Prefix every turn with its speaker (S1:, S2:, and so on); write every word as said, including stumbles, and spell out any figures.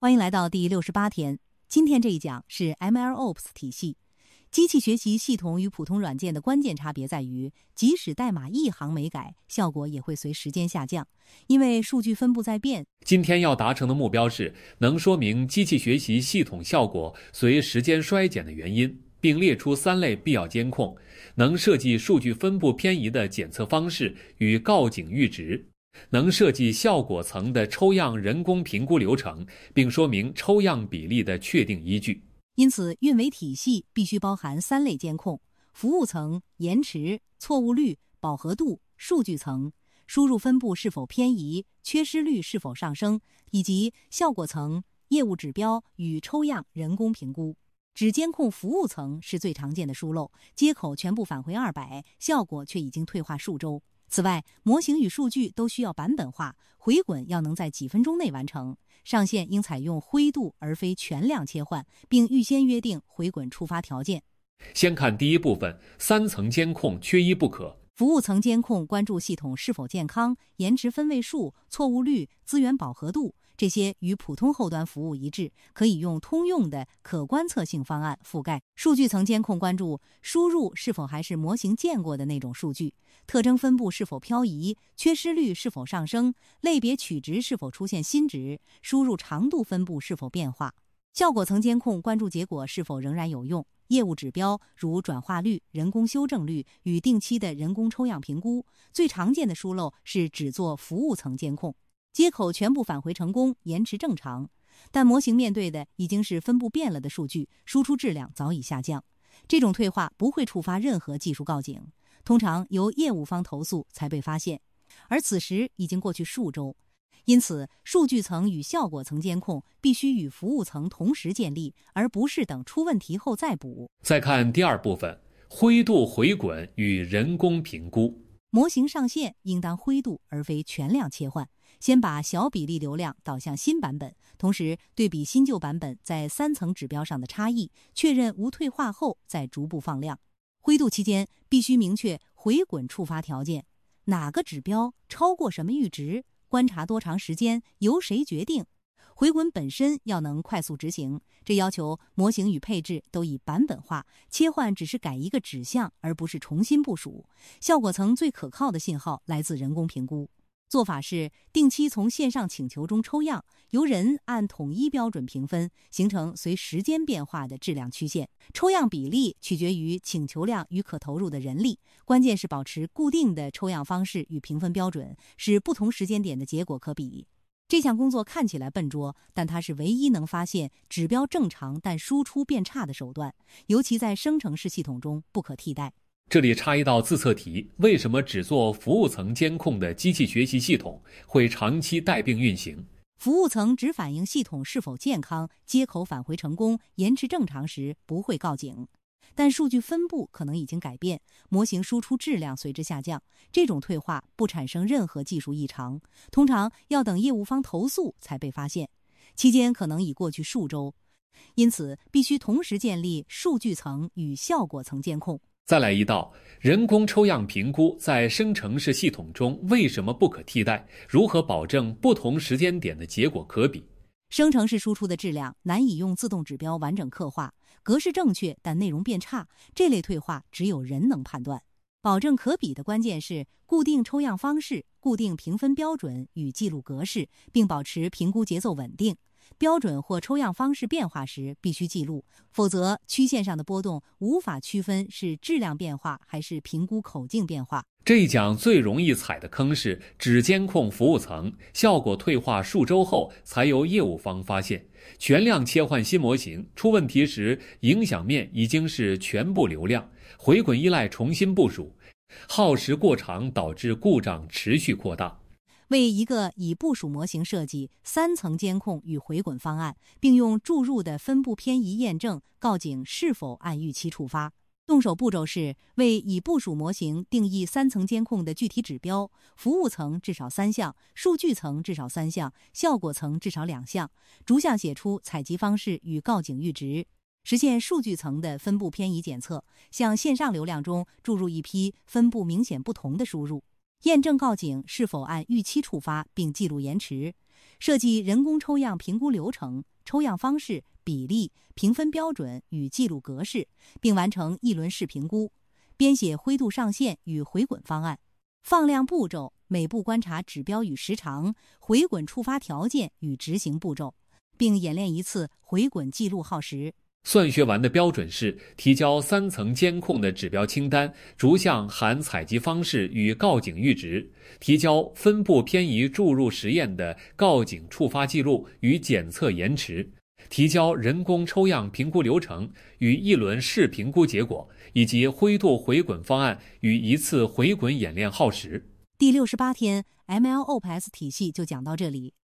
S1: 欢迎来到第六十八天。今天这一讲是 MLOps 体系。机器学习系统与普通软件的关键差别在于，即使代码一行没改，效果也会随时间下降，因为数据分布在变。
S2: 今天要达成的目标是能说明机器学习系统效果随时间衰减的原因，并列出三类必要监控，能设计数据分布偏移的检测方式与告警阈值，能设计效果层的抽样人工评估流程，并说明抽样比例的确定依据。
S1: 因此，运维体系必须包含三类监控：服务层、延迟、错误率、饱和度、数据层、输入分布是否偏移、缺失率是否上升，以及效果层、业务指标与抽样人工评估。只监控服务层是最常见的疏漏，接口全部返回二百，效果却已经退化数周。此外，模型与数据都需要版本化，回滚要能在几分钟内完成。上线应采用灰度而非全量切换，并预先约定回滚触发条件。
S2: 先看第一部分，三层监控缺一不可。
S1: 服务层监控关注系统是否健康、延迟分位数、错误率、资源饱和度，这些与普通后端服务一致，可以用通用的可观测性方案覆盖。数据层监控关注输入是否还是模型见过的那种数据，特征分布是否漂移，缺失率是否上升，类别取值是否出现新值，输入长度分布是否变化。效果层监控关注结果是否仍然有用，业务指标如转化率、人工修正率与定期的人工抽样评估。最常见的疏漏是只做服务层监控，接口全部返回成功，延迟正常，但模型面对的已经是分布变了的数据，输出质量早已下降。这种退化不会触发任何技术告警，通常由业务方投诉才被发现，而此时已经过去数周。因此，数据层与效果层监控必须与服务层同时建立，而不是等出问题后再补。
S2: 再看第二部分，灰度回滚与人工评估。
S1: 模型上线应当灰度而非全量切换，先把小比例流量导向新版本，同时对比新旧版本在三层指标上的差异，确认无退化后再逐步放量。灰度期间必须明确回滚触发条件，哪个指标超过什么阈值，观察多长时间，由谁决定。回滚本身要能快速执行，这要求模型与配置都已版本化，切换只是改一个指向，而不是重新部署。效果层最可靠的信号来自人工评估。做法是定期从线上请求中抽样，由人按统一标准评分，形成随时间变化的质量曲线。抽样比例取决于请求量与可投入的人力，关键是保持固定的抽样方式与评分标准，使不同时间点的结果可比。这项工作看起来笨拙，但它是唯一能发现指标正常但输出变差的手段，尤其在生成式系统中不可替代。
S2: 这里插一道自测题，为什么只做服务层监控的机器学习系统会长期带病运行？
S1: 服务层只反映系统是否健康，接口返回成功，延迟正常时不会告警。但数据分布可能已经改变，模型输出质量随之下降，这种退化不产生任何技术异常，通常要等业务方投诉才被发现，期间可能已过去数周。因此，必须同时建立数据层与效果层监控。
S2: 再来一道，人工抽样评估在生成式系统中为什么不可替代？如何保证不同时间点的结果可比？
S1: 生成式输出的质量难以用自动指标完整刻画，格式正确但内容变差，这类退化只有人能判断。保证可比的关键是固定抽样方式、固定评分标准与记录格式，并保持评估节奏稳定。标准或抽样方式变化时必须记录，否则曲线上的波动无法区分是质量变化还是评估口径变化。
S2: 这一讲最容易踩的坑是只监控服务层，效果退化数周后才由业务方发现，全量切换新模型，出问题时影响面已经是全部流量，回滚依赖重新部署，耗时过长导致故障持续扩大。
S1: 为一个已部署模型设计三层监控与回滚方案，并用注入的分布偏移验证告警是否按预期触发。动手步骤是为已部署模型定义三层监控的具体指标，服务层至少三项，数据层至少三项，效果层至少两项，逐项写出采集方式与告警阈值，实现数据层的分布偏移检测，向线上流量中注入一批分布明显不同的输入，验证告警是否按预期触发并记录延迟。 设计人工抽样评估流程、抽样方式、比例、评分标准与记录格式，并完成一轮试评估，编写灰度上限与回滚方案，放量步骤、每步观察指标与时长、回滚触发条件与执行步骤，并演练一次回滚记录耗时。
S2: 算学完的标准是提交三层监控的指标清单，逐项含采集方式与告警阈值，提交分布偏移注入实验的告警触发记录与检测延迟，提交人工抽样评估流程与一轮试评估结果，以及灰度回滚方案与一次回滚演练耗时。
S1: 第六十八天 M L O P S 体系就讲到这里。